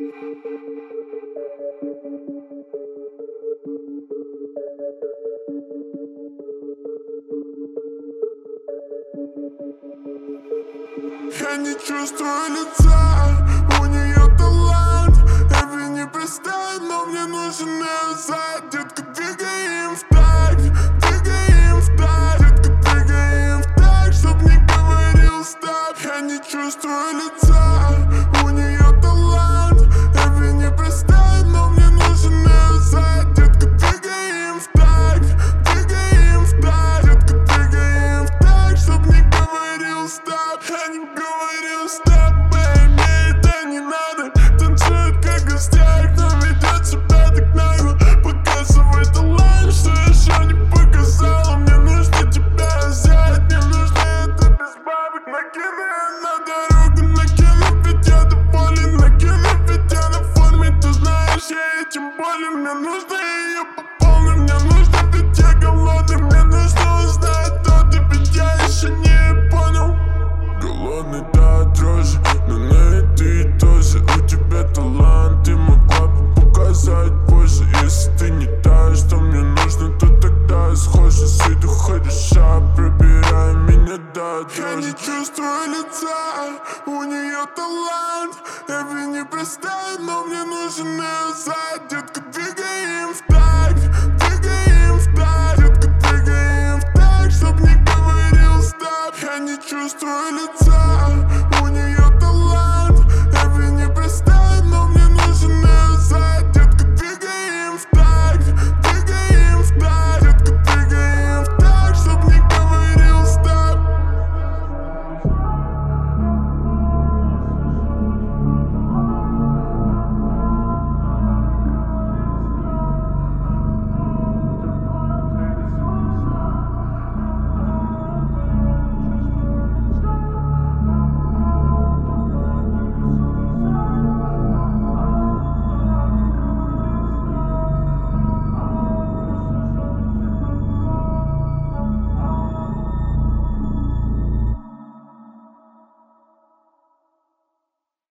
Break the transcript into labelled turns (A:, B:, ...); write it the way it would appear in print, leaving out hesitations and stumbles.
A: Я не чувствую лица, у нее талант. Эви не представит, но мне нужен ее зад. Детка, двигай им в такт, двигай им в такт. Детка, двигай им в такт, чтоб не говорил стоп. Я не чувствую лица, у нее талант. Эви не представит, но мне нужен ее зад. Детка, двигай им в такт, двигай им в такт. Детка, двигай им в такт, чтоб не говорил стоп. Я не говорил стоп, бэйби, это не надо. Танцует как гостях, но ведет себя так нагло. Показывай талант, что еще не показала. Мне нужно тебя взять, мне нужно это без бабок. Накидывай на дорогу, накину, ведь я доволен. Накину, ведь я на форме, ты знаешь, я этим болен. Мне нужно ее по полной, мне нужно, ведь я голодный. Мне нужно узнать, кто ты, ведь я еще не понял. Голодный до дрожи, но на это тоже. У тебя талант, ты могла бы показать позже. Если ты не та, что мне нужно, то тогда схожа с виду хороша, пробирая меня до дрожи. Я не чувствую лица, у нее талант. Эви не представит, но мне нужен ее зад. Детка, двигай им в такт, двигай им в такт. Детка, двигай им в такт, чтоб не говорил стоп. Я не чувствую лица.